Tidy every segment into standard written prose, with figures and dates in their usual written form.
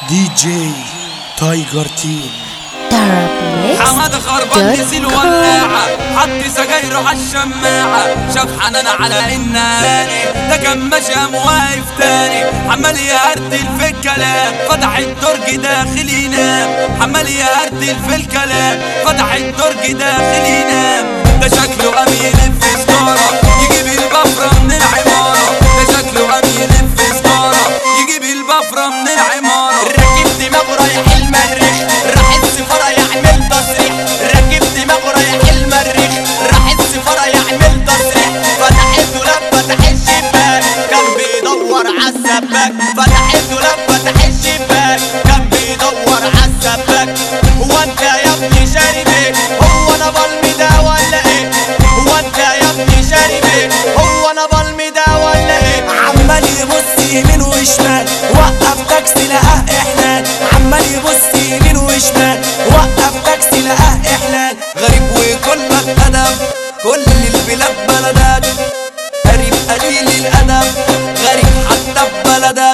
دي جي تايجر تيم. حمادة خربان نزل ولاعة، حط سجايره عالشماعة، شاف حنان على الناني، ده كان ماشي قام واقف تاني، عمال يهردل في الكلام، فتح الدرج داخل ينام، عمال يهردل في الكلام، فتح الدرج داخل ينام، ده شكله قام يلف سجارة، يجيب البفرة من العمارة، ده شكله قام يلف سجارة، يجيب البفرة من العمارة، راكب دماغه رايح المريخ، راح السفارة يعمل تصريح، راكب دماغه رايح المريخ، راح السفارة يعمل تصريح، فتح الدولاب فتح الشباك، كان بيدور عالسباك، فتح الدولاب فتح الشباك، كان بيدور عالسباك. هو انت يا ابني شارب ايه؟ هو انا بالمي ده ولا ايه؟ هو انت يا ابني شارب ايه؟ هو انا بالمي ده ولا ايه؟ عمال يبص يمين وشمال، وقف تاكسي لقاه احلال، عمال يبص يمين وشمال، وقف تاكسي لقاه احلال. غريب وكلك ادب، كل البلاد بلدك، غريب قليل الادب، غريب حتى ببلدك.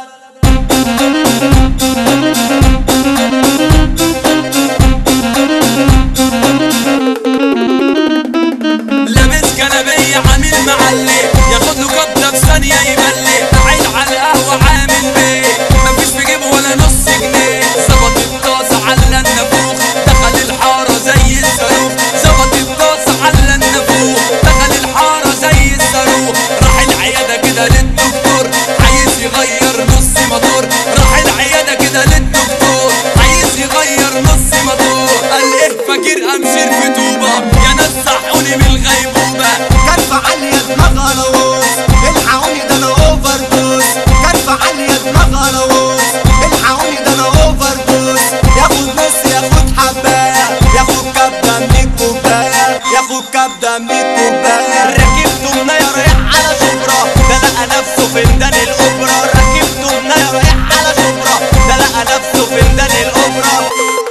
لابس جلابية عامل معلي، ياخد له كبده في ثانية يملي، قاعد على القهوة عامل بيه، مفيش في جيبه ولا نص جنيه، ظبط الطاسة على النافوخ، دخل الحارة زي الصاروخ، ظبط الطاسة على النافوخ، دخل الحارة زي الصاروخ، راح العيادة كده للدكتور، عايز يغير نص موتور، راح العيادة كده للدكتور، عايز يغير نص موتور، قال ايه فاكر امشير في طوبة، يا ناس صحوني من الغيبوبة، كرفة عالية دماغها لوز، الحقوني ده انا اوفر دوز، كرفة عالية دماغها لوز، الحقوني ده انا اوفر دوز، ياخد نص ياخد حباية، ياخد كبدة من الكوباية، ياخد كبدة من الكوباية. ركبته منايا رايح على شبرا، ده لقى نفسه في ميدان الاوبرا، ركبته منايا رايح على شبرا، ده لقى نفسه في ميدان الاوبرا،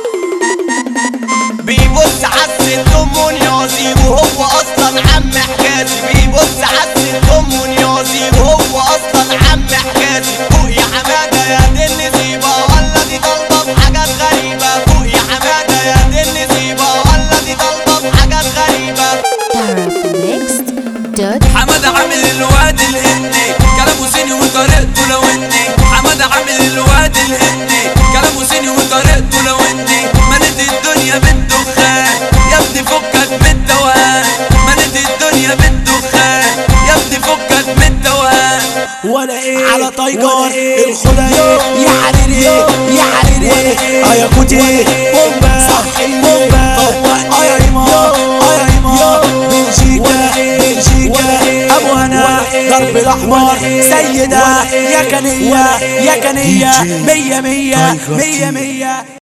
بيبص عالست امه نيازي وهو اصلا عم حجازي، بيبص عالست امه نيازي وهو اصلا عم حجازي. فوق يا حماده يا دي النسيبه، ولا دي طالبه بحاجات غريبه، فوق يا حماده يا دي النسيبه، ولا دي طالبه بحاجات غريبه. حماده عامل الواد الهندي، كلامه صيني وطريقته لوندي، حماده عامل الواد الهندي، كلامه صيني وطريقته لوندي، ملت الدنيا بالدخان، يا ابني فكك من التوهان، ملت الدنيا بالدخان، يا ابني فكك من التوهان. ولا ايه على تايجر الخدا ايه، يا حريري يا حريري، يا كوتي بومبا صحي بومبا، يا ريما يا ريما، بلجيكا بلجيكا، ابو هنا ضرب الاحمر، سيدة يا كنية يا كنية، مية مية مية مية.